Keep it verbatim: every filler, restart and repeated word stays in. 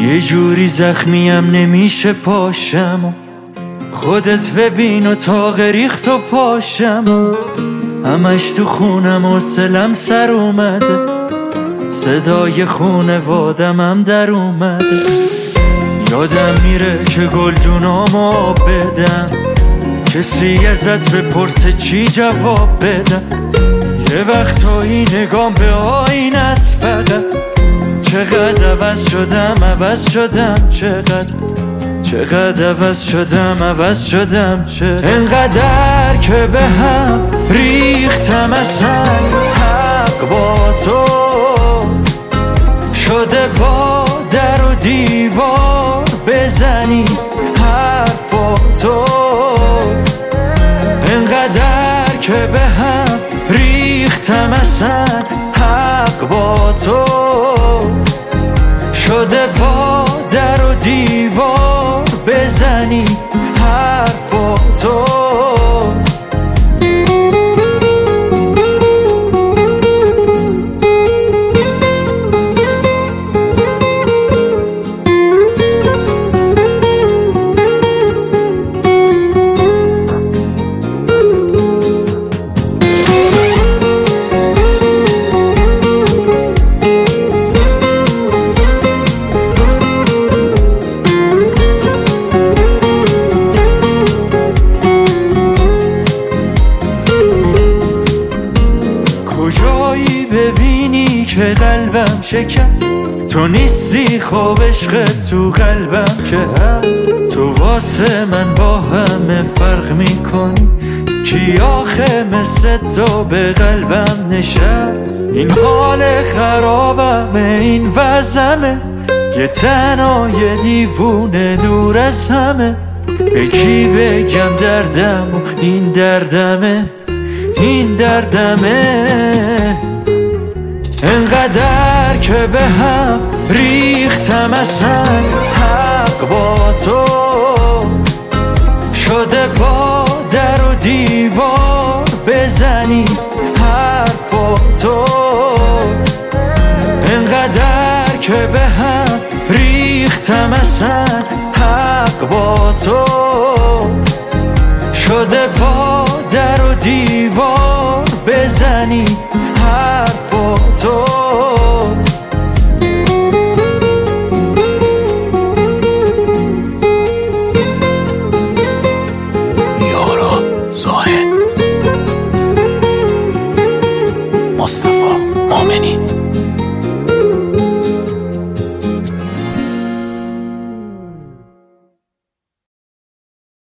یه جوری زخمیم نمیشه پاشم و خودت ببین و تا ریخت و پاشم همش تو خونم و سلم سر اومده، صدای خونوادم هم در اومده. یادم میره که گلدونام آب بدم، کسی ازت بپرسه چی جواب بدم. یه وقتایی نگام به آینه است فقط، چقدر عوض شدم عوض شدم چقدر، چقدر عوض شدم عوض شدم چقدر. انقدر که به هم ریختم اصلا حق با تو شده، با در و دیوار بزنی حرفاتو. انقدر که به هم ریختم اصلا حق با تو شده، با در و دیوار بزنی حرفاتو. کجایی ببینی که قلبم شکست، تو نیستی خب عشق تو قلبم که هست. تو واسه من با همه فرق میکنی، کی آخه مثل تو به قلبم نشست. این حال خرابمه این وضعمه، یه تنها یه دیوونه دور از همه. به کی بگم دردم و این دردمه این دردمه. انقدر که به هم ریختم اصلا حق با تو شده، با در و دیوار بزنی حرفاتو. انقدر که به هم ریختم اصلا حق با تو شده، با در و دیوار بزنی حرفاتو. یارا زاهد، مصطفی مومنی.